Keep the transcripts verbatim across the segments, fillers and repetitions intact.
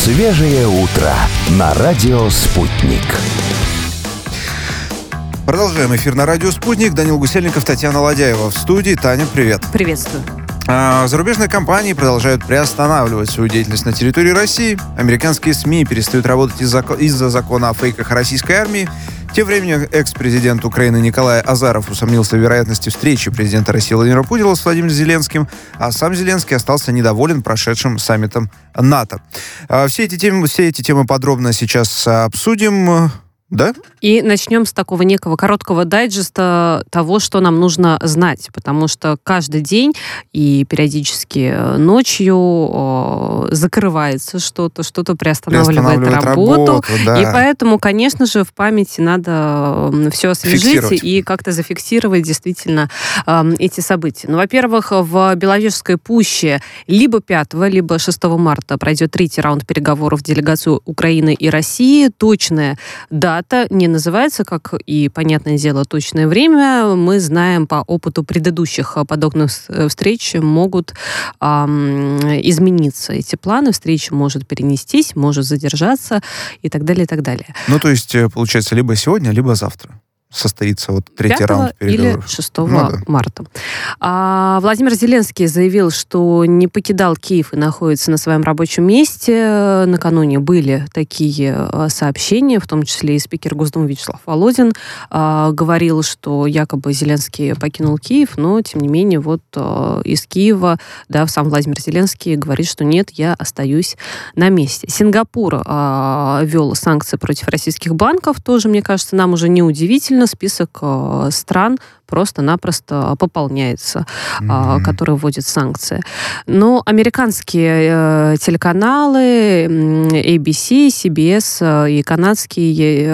Свежее утро на радио «Спутник». Продолжаем эфир на радио «Спутник». Данил Гусельников, Татьяна Ладяева в студии. Таня, привет. Приветствую. А, зарубежные компании продолжают приостанавливать свою деятельность на территории России. Американские СМИ перестают работать из-за, из-за закона о фейках российской армии. Тем временем экс-президент Украины Николай Азаров усомнился в вероятности встречи президента России Владимира Путина с Владимиром Зеленским, а сам Зеленский остался недоволен прошедшим саммитом НАТО. Все эти темы, все эти темы подробно сейчас обсудим. Да? И начнем с такого некого короткого дайджеста того, что нам нужно знать, потому что каждый день и периодически ночью о, закрывается что-то, что-то приостанавливает, приостанавливает работу, работу да. И поэтому, конечно же, в памяти надо все освежить и как-то зафиксировать действительно э, эти события. Ну, во-первых, в Беловежской пуще либо пятого, либо шестого марта пройдет третий раунд переговоров делегаций Украины и России. Точная дата не называется, как и, понятное дело, точное время. Мы знаем по опыту предыдущих подобных встреч, могут эм, измениться эти планы. Встреча может перенестись, может задержаться и так далее, и так далее. Ну, то есть, получается, либо сегодня, либо завтра состоится вот третий раунд переговоров. Или шестого ну, да. марта. А Владимир Зеленский заявил, что не покидал Киев и находится на своем рабочем месте. Накануне были такие сообщения, в том числе и спикер Госдумы Вячеслав Володин а, говорил, что якобы Зеленский покинул Киев, но, тем не менее, вот а, из Киева да, сам Владимир Зеленский говорит, что нет, я остаюсь на месте. Сингапур а, ввел санкции против российских банков, тоже, мне кажется, нам уже не удивительно. Список э, стран просто-напросто пополняется, mm-hmm. э, которые вводят санкции. Но американские э, телеканалы эй би си, си би эс э, и канадские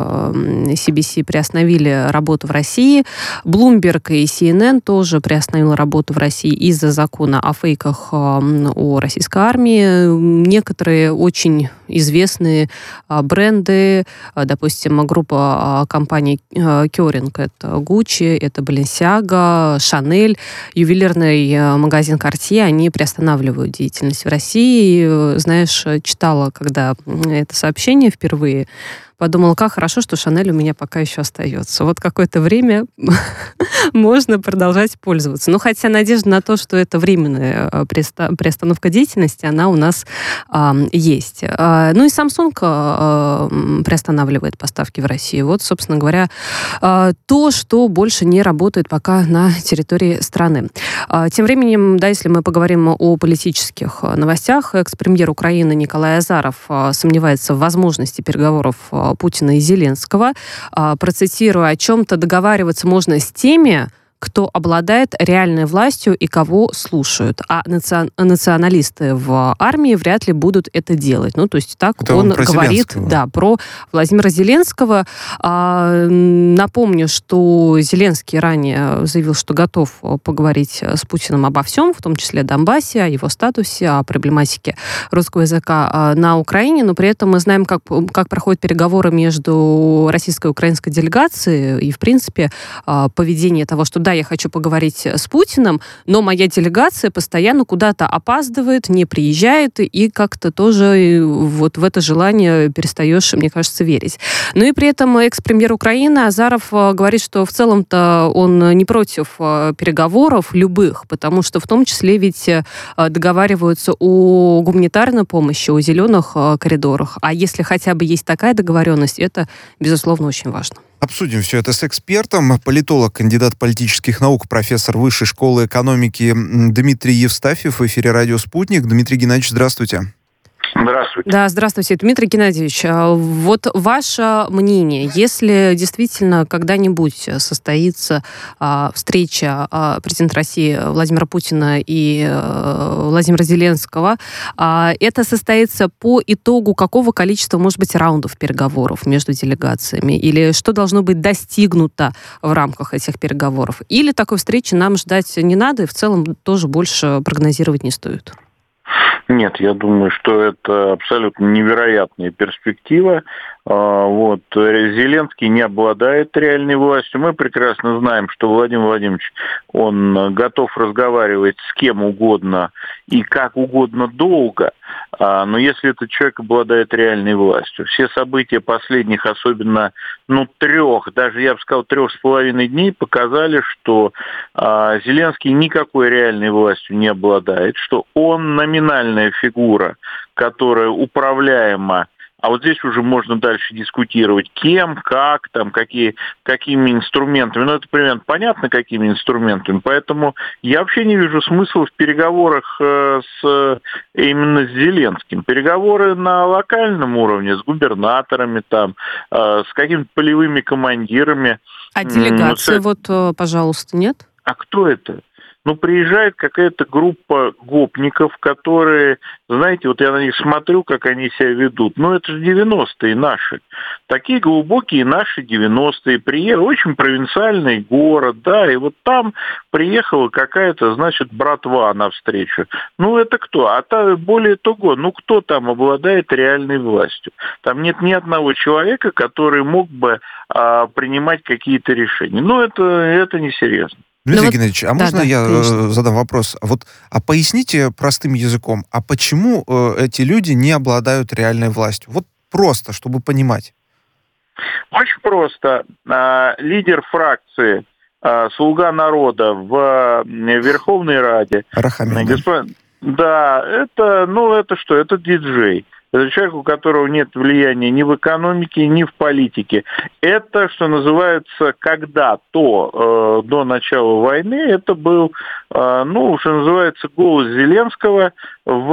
э, си би си приостановили работу в России. Bloomberg и си эн эн тоже приостановили работу в России из-за закона о фейках э, о российской армии. Некоторые очень известные э, бренды, э, допустим, группа э, компаний Кёринг, это Gucci, это Balenciaga, Chanel, ювелирный магазин Cartier, они приостанавливают деятельность в России. Знаешь, читала, когда это сообщение впервые, подумала, как хорошо, что Шанель у меня пока еще остается. Вот какое-то время можно продолжать пользоваться. Ну, хотя надежда на то, что это временная приостановка деятельности, она у нас э, есть. Э, ну и Samsung э, приостанавливает поставки в Россию. Вот, собственно говоря, э, то, что больше не работает пока на территории страны. Э, тем временем, да, если мы поговорим о политических новостях, экс-премьер Украины Николай Азаров э, сомневается в возможности переговоров Путина и Зеленского. Процитирую, о чем-то договариваться можно с теми, кто обладает реальной властью и кого слушают. А наци... националисты в армии вряд ли будут это делать. Ну, то есть так это он, он говорит да, про Владимира Зеленского. А, напомню, что Зеленский ранее заявил, что готов поговорить с Путиным обо всем, в том числе о Донбассе, о его статусе, о проблематике русского языка на Украине, но при этом мы знаем, как, как проходят переговоры между российской и украинской делегацией и, в принципе, поведение того, что да, я хочу поговорить с Путиным, но моя делегация постоянно куда-то опаздывает, не приезжает, и как-то тоже вот в это желание перестаешь, мне кажется, верить. Ну и при этом экс-премьер Украины Азаров говорит, что в целом-то он не против переговоров любых, потому что в том числе ведь договариваются о гуманитарной помощи, о зеленых коридорах. А если хотя бы есть такая договоренность, это, безусловно, очень важно. Обсудим все это с экспертом. Политолог, кандидат политических наук, профессор Высшей школы экономики Дмитрий Евстафьев в эфире «Радио Спутник». Дмитрий Геннадьевич, здравствуйте. Здравствуйте. Да, здравствуйте, Дмитрий Геннадьевич. Вот ваше мнение, если действительно когда-нибудь состоится а, встреча а, президента России Владимира Путина и а, Владимира Зеленского, а, это состоится по итогу какого количества, может быть, раундов переговоров между делегациями? Или что должно быть достигнуто в рамках этих переговоров? Или такой встречи нам ждать не надо, и в целом тоже больше прогнозировать не стоит? Нет, я думаю, что это абсолютно невероятная перспектива. Вот. Зеленский не обладает реальной властью. Мы прекрасно знаем, что Владимир Владимирович, он готов разговаривать с кем угодно и как угодно долго, но если этот человек обладает реальной властью. Все события последних, особенно ну, трех, даже я бы сказал, трех с половиной дней показали, что Зеленский никакой реальной властью не обладает, что он номинальная фигура, которая управляема. А вот здесь уже можно дальше дискутировать, кем, как, там, какие, какими инструментами. Ну, это примерно понятно, какими инструментами. Поэтому я вообще не вижу смысла в переговорах с, именно с Зеленским. Переговоры на локальном уровне, с губернаторами, там, с какими-то полевыми командирами. А делегации, ну, вот, пожалуйста, нет? А кто это? Ну, приезжает какая-то группа гопников, которые, знаете, вот я на них смотрю, как они себя ведут. Ну, это же девяностые наши. Такие глубокие наши девяностые. Приехали, очень провинциальный город, да, и вот там приехала какая-то, значит, братва навстречу. Ну, это кто? А то, более того, ну, кто там обладает реальной властью? Там нет ни одного человека, который мог бы а, принимать какие-то решения. Ну, это, это несерьезно. Дмитрий вот, Геннадьевич, а да, можно да, я конечно. задам вопрос? Вот, а поясните простым языком, а почему э, эти люди не обладают реальной властью? Вот просто, чтобы понимать. Очень просто. А, лидер фракции а, «Слуга народа» в Верховной Раде. Рахамин. Господ... Да, это, ну, это что? Это диджей. Это человек, у которого нет влияния ни в экономике, ни в политике. Это, что называется, когда-то, э, до начала войны, это был, э, ну, что называется, голос Зеленского в,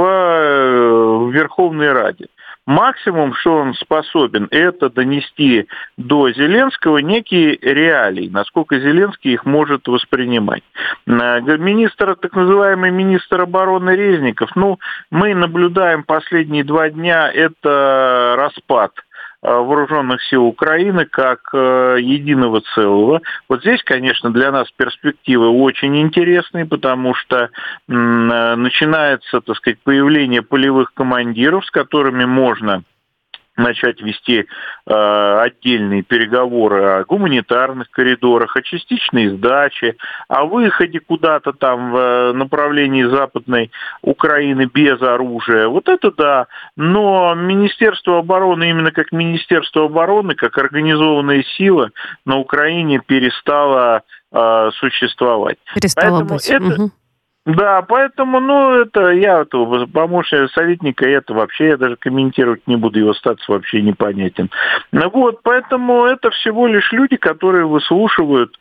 э, в Верховной Раде. Максимум, что он способен, это донести до Зеленского некие реалии, насколько Зеленский их может воспринимать. Министр, так называемый министр обороны Резников, ну, мы наблюдаем последние два дня, это распад вооруженных сил Украины как э, единого целого. Вот здесь, конечно, для нас перспективы очень интересные, потому что м, начинается, так сказать, появление полевых командиров, с которыми можно начать вести э, отдельные переговоры о гуманитарных коридорах, о частичной сдаче, о выходе куда-то там в направлении Западной Украины без оружия. Вот это да. Но Министерство обороны, именно как Министерство обороны, как организованная сила на Украине перестало э, существовать. Перестало быть. Это... Угу. Да, поэтому, ну, это я этого помощника советника, это вообще я даже комментировать не буду, его статус вообще непонятен. Вот, поэтому это всего лишь люди, которые выслушивают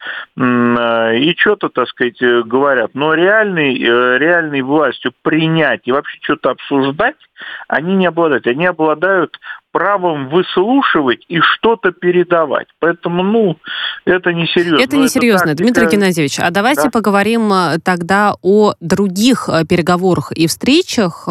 и что-то, так сказать, говорят. Но реальной, реальной властью принять и вообще что-то обсуждать они не обладают. Они обладают правом выслушивать и что-то передавать. Поэтому, ну, это несерьезно. Это несерьезно, это Дмитрий Геннадьевич. А давайте да. поговорим тогда о других переговорах и встречах.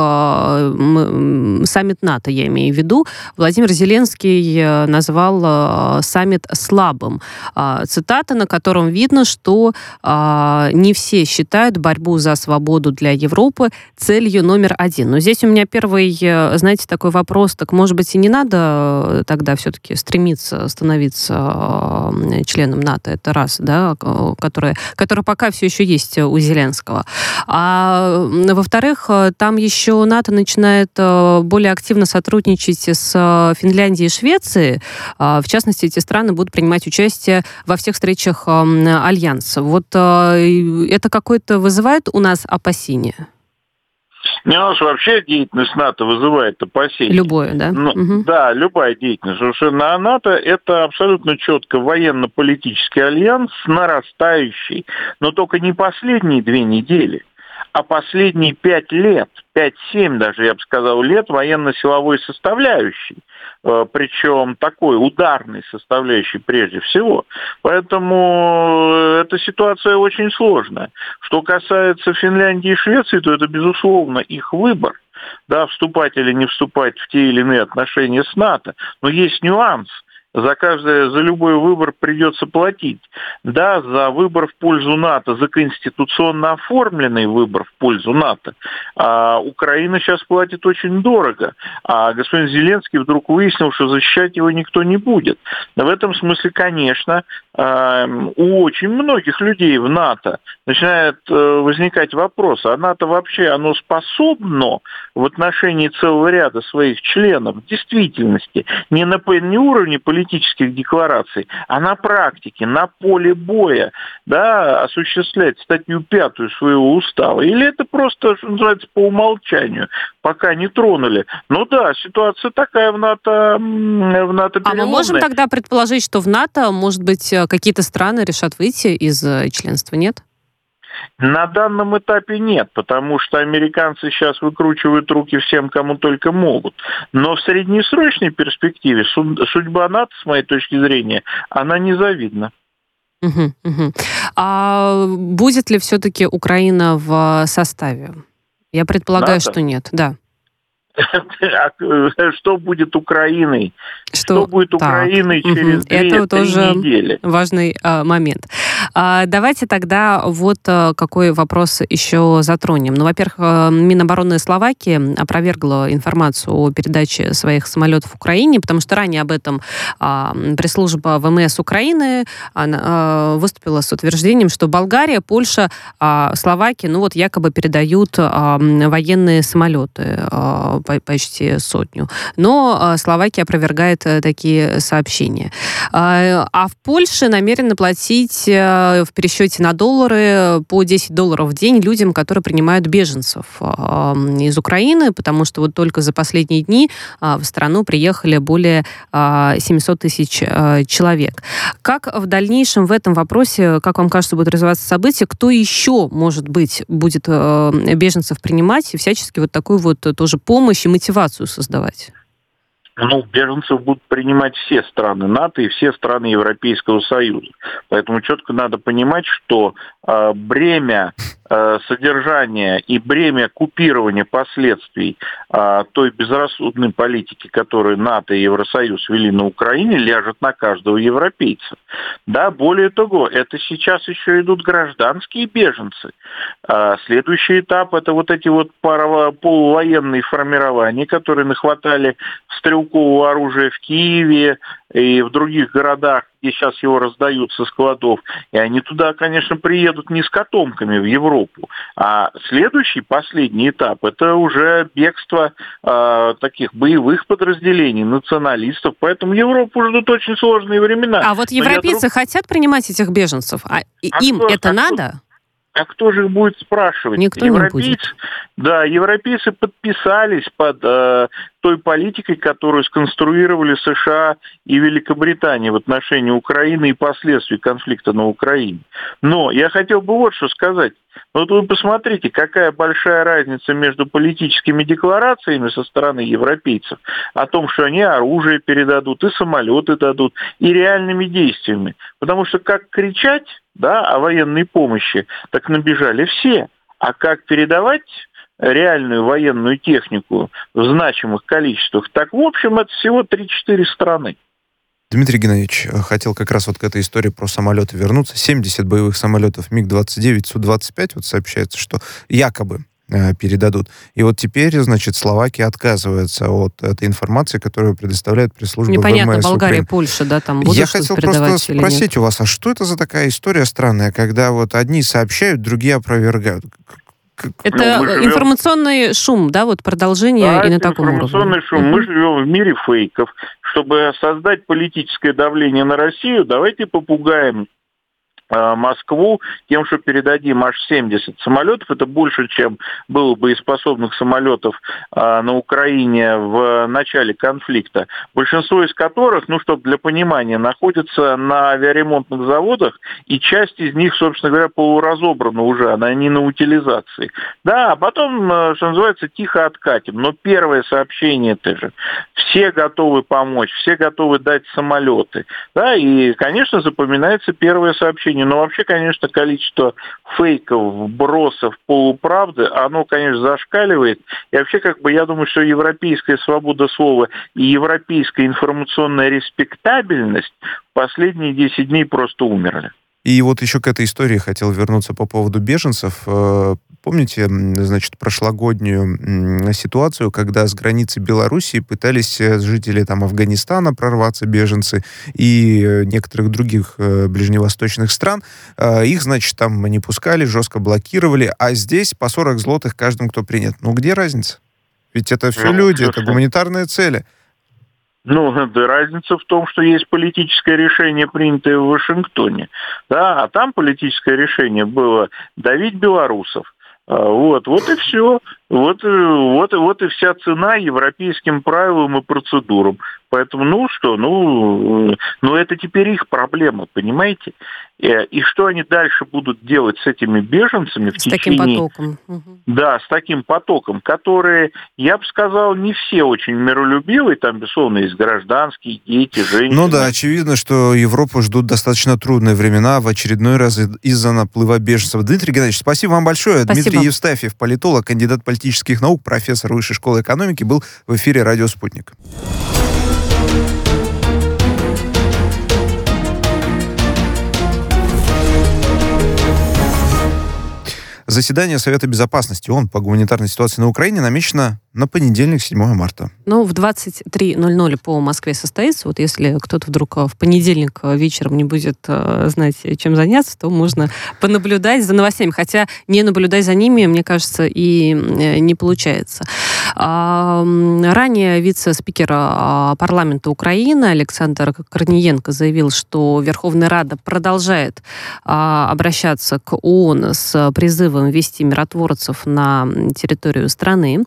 Саммит НАТО, я имею в виду. Владимир Зеленский назвал саммит слабым. Цитата, на котором видно, что не все считают борьбу за свободу для Европы целью номер один. Но здесь у меня первый, знаете, такой вопрос. Так, может быть, и не надо тогда все-таки стремиться становиться членом НАТО, это раз, да, который, который пока все еще есть у Зеленского. А во-вторых, там еще НАТО начинает более активно сотрудничать с Финляндией и Швецией. В частности, эти страны будут принимать участие во всех встречах Альянса. Вот это какое-то вызывает у нас опасения? Не, у нас вообще деятельность НАТО вызывает опасения. Любое, да? Ну, угу. Да, любая деятельность. Потому что на НАТО это абсолютно четко военно-политический альянс, нарастающий, но только не последние две недели, а последние пять лет, пять-семь даже, я бы сказал, лет военно-силовой составляющей. Причем такой ударной составляющей прежде всего. Поэтому эта ситуация очень сложная. Что касается Финляндии и Швеции, то это, безусловно, их выбор. Да, вступать или не вступать в те или иные отношения с НАТО. Но есть нюанс. За каждый, за любой выбор придется платить. Да, за выбор в пользу НАТО, за конституционно оформленный выбор в пользу НАТО. А Украина сейчас платит очень дорого. А господин Зеленский вдруг выяснил, что защищать его никто не будет. В этом смысле, конечно, у очень многих людей в НАТО начинает возникать вопрос, а НАТО вообще, оно способно в отношении целого ряда своих членов в действительности не на не уровне политических деклараций, а на практике, на поле боя, да, осуществлять статью пятую своего устава? Или это просто, что называется, по умолчанию, пока не тронули? Ну да, ситуация такая в НАТО, в НАТО переломная. А мы можем тогда предположить, что в НАТО, может быть, какие-то страны решат выйти из членства, нет? На данном этапе нет, потому что американцы сейчас выкручивают руки всем, кому только могут. Но в среднесрочной перспективе судьба НАТО, с моей точки зрения, она незавидна. Угу, угу. А будет ли все-таки Украина в составе? Я предполагаю, НАТО? Что нет, да. Что будет Украиной? Что, что будет так. Украиной угу. через две-три недели? Это тоже важный а, момент. А, давайте тогда вот а, какой вопрос еще затронем. Ну, во-первых, Минобороны Словакии опровергла информацию о передаче своих самолетов Украине, потому что ранее об этом а, пресс-служба ВМС Украины а, выступила с утверждением, что Болгария, Польша, а, Словакия, ну вот якобы передают а, военные самолеты, а, почти сотню. Но а, Словакия опровергает а, такие сообщения. А, а в Польше намерены платить а, в пересчете на доллары по десять долларов в день людям, которые принимают беженцев а, из Украины, потому что вот только за последние дни а, в страну приехали более а, семьсот тысяч а, человек. Как в дальнейшем в этом вопросе, как вам кажется, будут развиваться события? Кто еще, может быть, будет а, беженцев принимать и всячески вот такую вот тоже помощь и мотивацию создавать? Ну, беженцев будут принимать все страны НАТО и все страны Европейского Союза. Поэтому четко надо понимать, что э, бремя э, содержания и бремя купирования последствий э, той безрассудной политики, которую НАТО и Евросоюз вели на Украине, ляжет на каждого европейца. Да, более того, это сейчас еще идут гражданские беженцы. Э, следующий этап — это вот эти вот парово- полувоенные формирования, которые нахватали стрелкового оружия в Киеве и в других городах, где сейчас его раздают со складов. И они туда, конечно, приедут не с котомками в Европу. А следующий, последний этап — это уже бегство э, таких боевых подразделений, националистов. Поэтому Европу ждут очень сложные времена. А вот европейцы друг... хотят принимать этих беженцев? А, а им кто, это а надо? Кто... А кто же их будет спрашивать? Никто европейцы, не будет. Да, европейцы подписались под э, той политикой, которую сконструировали США и Великобритания в отношении Украины и последствий конфликта на Украине. Но я хотел бы вот что сказать. Вот вы посмотрите, какая большая разница между политическими декларациями со стороны европейцев о том, что они оружие передадут и самолеты дадут, и реальными действиями. Потому что как кричать, да, о военной помощи, так набежали все. А как передавать реальную военную технику в значимых количествах, так, в общем, это всего три-четыре страны. Дмитрий Геннадьевич, хотел как раз вот к этой истории про самолеты вернуться. семьдесят боевых самолетов миг двадцать девять, Су двадцать пять, вот сообщается, что якобы э, передадут. И вот теперь, значит, Словакия отказывается от этой информации, которую предоставляет пресс-служба Непонятно, ВМС Болгария, Украины. Польша, да, там будут Я что-то хотел просто спросить у вас, а что это за такая история странная, когда вот одни сообщают, другие опровергают? Это ну, живем... информационный шум, да, вот продолжение да, и на таком уровне. информационный шум. Uh-huh. Мы живем в мире фейков. Чтобы создать политическое давление на Россию, давайте попугаем Москву тем, что передадим аж семьдесят самолетов. Это больше, чем было боеспособных самолетов на Украине в начале конфликта. Большинство из которых, ну, чтобы для понимания, находятся на авиаремонтных заводах, и часть из них, собственно говоря, полуразобрана уже, она не на утилизации. Да, а потом, что называется, тихо откатим. Но первое сообщение это же. Все готовы помочь, все готовы дать самолеты. Да, и, конечно, запоминается первое сообщение. сегодня. Но вообще, конечно, количество фейков, вбросов, полуправды, оно, конечно, зашкаливает. И вообще, как бы, я думаю, что европейская свобода слова и европейская информационная респектабельность в последние десять дней просто умерли. И вот еще к этой истории хотел вернуться по поводу беженцев. Помните, значит, прошлогоднюю ситуацию, когда с границы Белоруссии пытались жители там Афганистана прорваться, беженцы, и некоторых других ближневосточных стран. Их, значит, там не пускали, жестко блокировали, а здесь по сорок злотых каждому, кто принят. Ну, где разница? Ведь это все ну, люди, это гуманитарные цели. Ну, да, разница в том, что есть политическое решение, принятое в Вашингтоне, да, а там политическое решение было давить белорусов. Вот, вот и все. Вот, вот, вот и вся цена европейским правилам и процедурам. Поэтому, ну что, ну, ну это теперь их проблема, понимаете? И что они дальше будут делать с этими беженцами в с течение... таким потоком. Да, с таким потоком, которые, я бы сказал, не все очень миролюбивые. Там, безусловно, есть гражданские, дети, женщины. Ну да, очевидно, что Европу ждут достаточно трудные времена в очередной раз из-за наплыва беженцев. Дмитрий Геннадьевич, спасибо вам большое. Спасибо. Дмитрий Евстафьев, политолог, кандидат политических наук, профессор Высшей школы экономики, был в эфире «Радио Спутник». Заседание Совета Безопасности ООН по гуманитарной ситуации на Украине намечено на понедельник, седьмого марта. Ну, в двадцать три ноль ноль по Москве состоится. Вот если кто-то вдруг в понедельник вечером не будет э, знать, чем заняться, то можно понаблюдать за новостями. Хотя не наблюдать за ними, мне кажется, и э, не получается. А, ранее вице-спикер парламента Украины Александр Корниенко заявил, что Верховная Рада продолжает а, обращаться к ООН с призывом ввести миротворцев на территорию страны.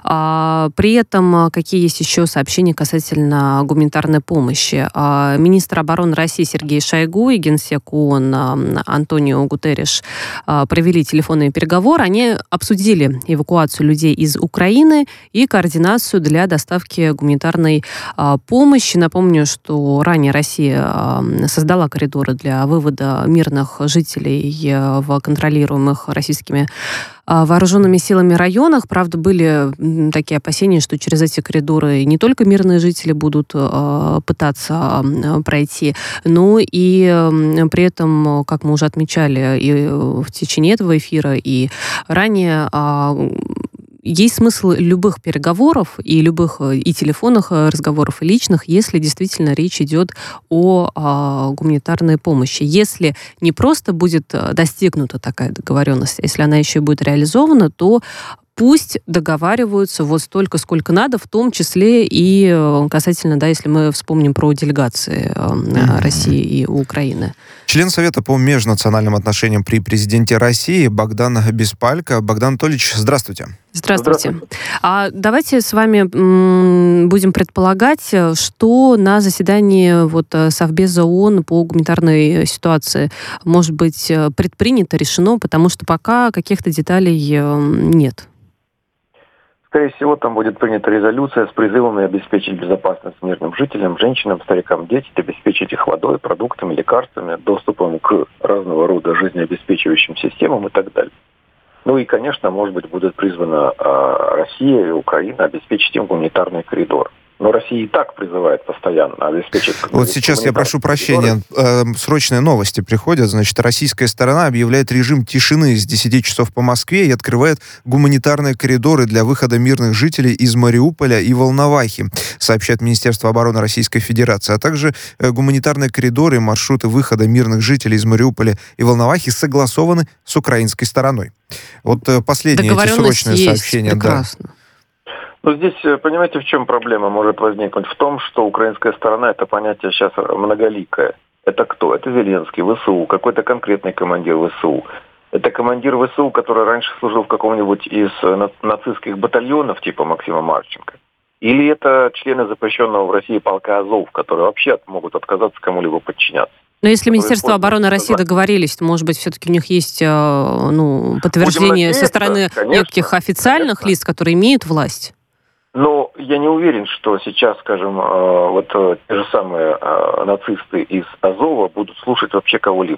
При этом какие есть еще сообщения касательно гуманитарной помощи? Министр обороны России Сергей Шойгу и генсек ООН Антонио Гутерриш провели телефонные переговоры. Они обсудили эвакуацию людей из Украины и координацию для доставки гуманитарной помощи. Напомню, что ранее Россия создала коридоры для вывода мирных жителей в контролируемых российскими вооруженными силами районах. Правда, были такие опасения, что через эти коридоры не только мирные жители будут э, пытаться э, пройти, но и э, при этом, как мы уже отмечали и в течение этого эфира, и ранее, э, есть смысл любых переговоров и любых и телефонных разговоров, и личных, если действительно речь идет о, о гуманитарной помощи. Если не просто будет достигнута такая договоренность, если она еще и будет реализована, то пусть договариваются вот столько, сколько надо, в том числе и касательно, да, если мы вспомним про делегации mm-hmm. России и Украины. Член Совета по межнациональным отношениям при президенте России Богдан Беспалько. Богдан Анатольевич, здравствуйте. Здравствуйте. Здравствуйте. А давайте с вами м, будем предполагать, что на заседании вот, Совбеза ООН по гуманитарной ситуации может быть предпринято, решено, потому что пока каких-то деталей нет. Скорее всего, там будет принята резолюция с призывом обеспечить безопасность мирным жителям, женщинам, старикам, детям, обеспечить их водой, продуктами, лекарствами, доступом к разного рода жизнеобеспечивающим системам и так далее. Ну и, конечно, может быть, будет призвана э, Россия и Украина обеспечить им гуманитарный коридор. Но Россия и так призывает постоянно обеспечить... Вот сейчас я прошу прощения. Э, срочные новости приходят. Значит, российская сторона объявляет режим тишины с десяти часов по Москве и открывает гуманитарные коридоры для выхода мирных жителей из Мариуполя и Волновахи, сообщает Министерство обороны Российской Федерации. А также э, гуманитарные коридоры и маршруты выхода мирных жителей из Мариуполя и Волновахи согласованы с украинской стороной. Вот э, последние эти срочные есть, сообщения. Прекрасно. Да. Ну, здесь, понимаете, в чем проблема может возникнуть? В том, что украинская сторона, это понятие сейчас многоликое. Это кто? Это Зеленский, ВСУ, какой-то конкретный командир ВСУ. Это командир ВСУ, который раньше служил в каком-нибудь из нацистских батальонов, типа Максима Марченко. Или это члены запрещенного в России полка Азов, которые вообще могут отказаться кому-либо подчиняться. Но если Министерство обороны России договорились, то, может быть, все-таки у них есть ну, подтверждение со стороны конечно, неких официальных конечно. лиц, которые имеют власть? Но я не уверен, что сейчас, скажем, вот те же самые нацисты из Азова будут слушать вообще кого-либо.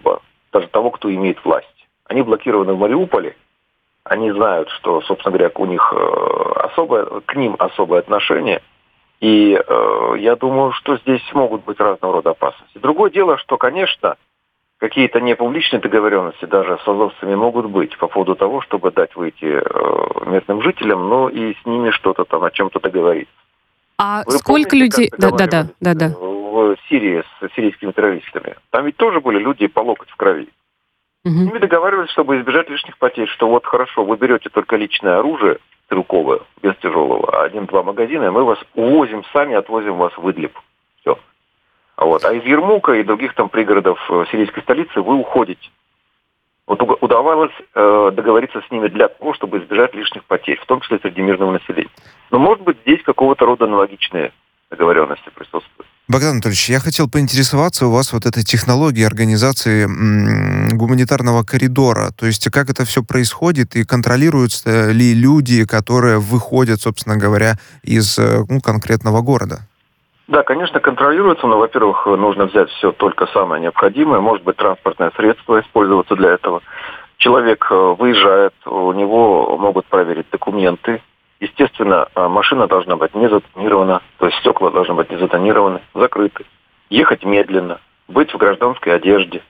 даже того, кто имеет власть. Они блокированы в Мариуполе, они знают, что, собственно говоря, у них особое, к ним особое отношение, и э, я думаю, что здесь могут быть разного рода опасности. Другое дело, что, конечно, какие-то непубличные договоренности даже с азовцами могут быть по поводу того, чтобы дать выйти э, местным жителям, но и с ними что-то там, о чем-то договориться. А Вы сколько помните, людей... Да, да, да, да, да. В Сирии с сирийскими террористами. Там ведь тоже были люди по локоть в крови. Угу. С ними договаривались, чтобы избежать лишних потерь, что вот хорошо, вы берете только личное оружие, стрелковое, без тяжелого, один-два магазина, и мы вас увозим сами, отвозим вас в Идлиб. Все. Вот. А из Ермука и других там пригородов сирийской столицы вы уходите. Вот удавалось э, договориться с ними для того, чтобы избежать лишних потерь, в том числе среди мирного населения. Но, может быть, здесь какого-то рода аналогичные договоренности присутствуют. Богдан Анатольевич, я хотел поинтересоваться у вас вот этой технологией организации м- гуманитарного коридора. То есть как это все происходит и контролируются ли люди, которые выходят, собственно говоря, из ну, конкретного города? Да, конечно, контролируется, но, во-первых, нужно взять все только самое необходимое. Может быть, транспортное средство использоваться для этого. Человек выезжает, у него могут проверить документы. Естественно, машина должна быть не затонирована, то есть стекла должны быть не затонированы, закрыты. Ехать медленно, быть в гражданской одежде.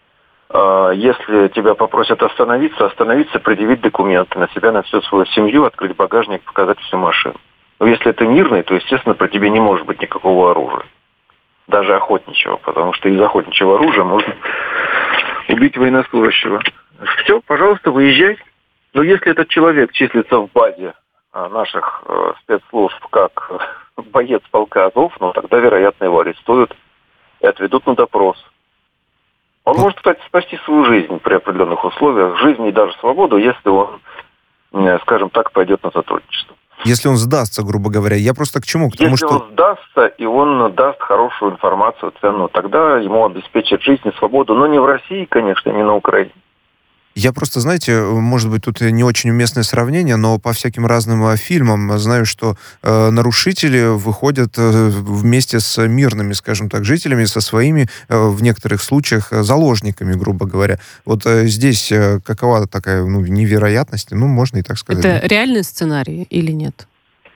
Если тебя попросят остановиться, остановиться, предъявить документы на себя, на всю свою семью, открыть багажник, показать всю машину. Но если это мирный, то, естественно, при тебе не может быть никакого оружия. Даже охотничьего, потому что из охотничьего оружия можно убить военнослужащего. Все, пожалуйста, выезжай. Но если этот человек числится в базе наших э, спецслужб как э, боец полка Азов, ну тогда, вероятно, его арестуют и отведут на допрос. Он может, кстати, спасти свою жизнь при определенных условиях, жизнь и даже свободу, если он, э, скажем так, пойдет на сотрудничество. Если он сдастся, грубо говоря. Я просто к чему? К тому, если что... он сдастся, и он даст хорошую информацию, ценную, тогда ему обеспечат жизнь и свободу. Но не в России, конечно, не на Украине. Я просто, знаете, может быть, тут не очень уместное сравнение, но по всяким разным фильмам знаю, что э, нарушители выходят э, вместе с мирными, скажем так, жителями, со своими, э, в некоторых случаях, заложниками, грубо говоря. Вот э, здесь э, какова такая ну, невероятность? Ну, можно и так сказать. Это да? реальный сценарий или нет?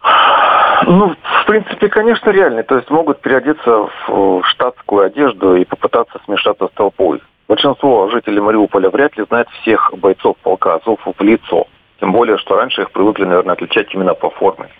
Ну, в принципе, конечно, реальный. То есть могут переодеться в штатскую одежду и попытаться смешаться с толпой. Большинство жителей Мариуполя вряд ли знает всех бойцов полка Азов в лицо. Тем более, что раньше их привыкли, наверное, отличать именно по форме.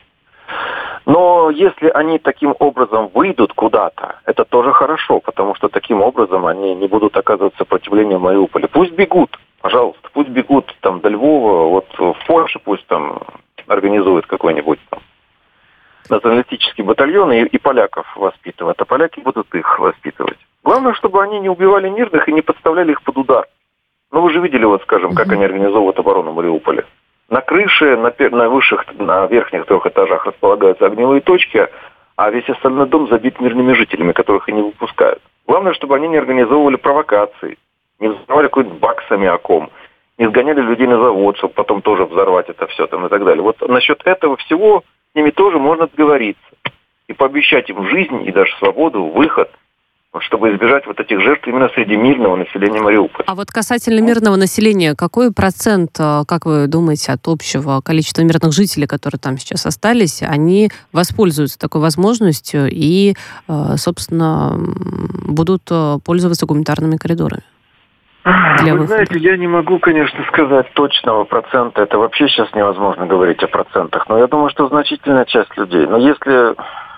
Но если они таким образом выйдут куда-то, это тоже хорошо, потому что таким образом они не будут оказывать сопротивление Мариуполя. Пусть бегут, пожалуйста, пусть бегут там до Львова, вот в Польше пусть там организуют какой-нибудь там националистический батальон и, и поляков воспитывают, а поляки будут их воспитывать. Главное, чтобы они не убивали мирных и не подставляли их под удар. Ну, вы же видели, вот, скажем, как они организовывают оборону Мариуполя. На крыше, на, на высших, на верхних трех этажах располагаются огневые точки, а весь остальной дом забит мирными жителями, которых и не выпускают. Главное, чтобы они не организовывали провокации, не взрывали какой-нибудь бак с аммиаком, не сгоняли людей на завод, чтобы потом тоже взорвать это все там и так далее. Вот насчет этого всего с ними тоже можно договориться и пообещать им жизнь и даже свободу, выход, чтобы избежать вот этих жертв именно среди мирного населения Мариуполя. А вот касательно мирного населения, какой процент, как вы думаете, от общего количества мирных жителей, которые там сейчас остались, они воспользуются такой возможностью и, собственно, будут пользоваться гуманитарными коридорами? Для Вы выхода? знаете, я не могу, конечно, сказать точного процента. Это вообще сейчас невозможно говорить о процентах. Но я думаю, что значительная часть людей. Но если...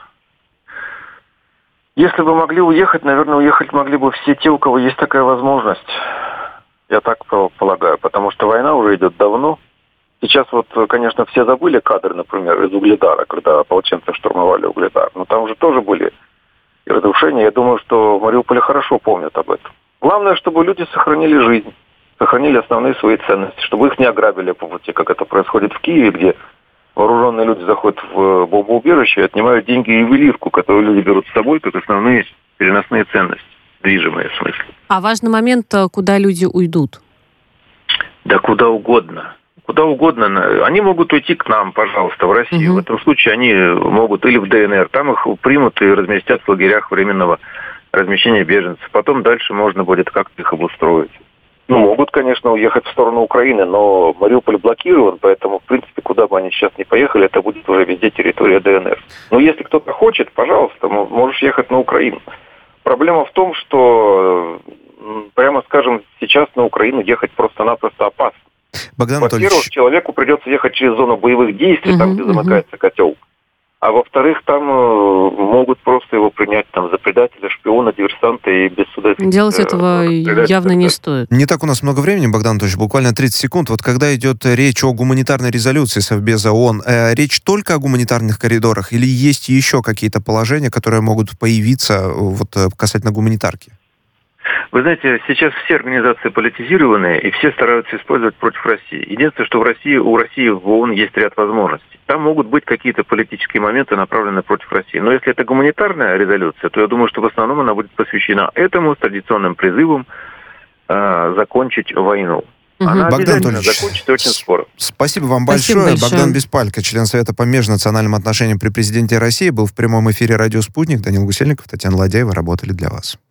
Если бы могли уехать, наверное, уехать могли бы все те, у кого есть такая возможность. Я так полагаю, потому что война уже идет давно. Сейчас вот, конечно, все забыли кадры, например, из Угледара, когда ополченцы штурмовали Угледар. Но там уже тоже были и разрушения. Я думаю, что в Мариуполе хорошо помнят об этом. Главное, чтобы люди сохранили жизнь, сохранили основные свои ценности, чтобы их не ограбили по пути, как это происходит в Киеве, где вооруженные люди заходят в бомбоубежище и отнимают деньги и ювелирку, которую люди берут с собой, как основные переносные ценности, движимые в смысле. А важный момент, куда люди уйдут? Да куда угодно. Куда угодно. Они могут уйти к нам, пожалуйста, в Россию. Угу. В этом случае они могут или в ДНР. Там их примут и разместят в лагерях временного размещения беженцев. Потом дальше можно будет как-то их обустроить. конечно, уехать в сторону Украины, но Мариуполь блокирован, поэтому, в принципе, куда бы они сейчас ни поехали, это будет уже везде территория ДНР. Но если кто-то хочет, пожалуйста, можешь ехать на Украину. Проблема в том, что, прямо скажем, сейчас на Украину ехать просто-напросто опасно. Богдан Во-первых, Анатольевич... человеку придется ехать через зону боевых действий, uh-huh, там, где замыкается uh-huh. котел. А во-вторых, там э, могут просто его принять там за предателя, шпиона, диверсанта и без суда. Делать э, этого явно не стоит. Не так у нас много времени, Богдан Анатольевич, буквально тридцать секунд. Вот когда идет речь о гуманитарной резолюции Совбеза ООН, э, речь только о гуманитарных коридорах или есть еще какие-то положения, которые могут появиться вот, касательно гуманитарки? Вы знаете, сейчас все организации политизированные, и все стараются использовать против России. Единственное, что в России, у России в ООН есть ряд возможностей. Там могут быть какие-то политические моменты, направленные против России. Но если это гуманитарная резолюция, то я думаю, что в основном она будет посвящена этому, с традиционным призывом э, закончить войну. Она Богдан обязательно Анатольевич, закончится очень скоро. Спасибо вам Спасибо большое. большое. Богдан Беспалько, член Совета по межнациональным отношениям при президенте России, был в прямом эфире «Радио Спутник». Данил Гусельников, Татьяна Ладяева работали для вас.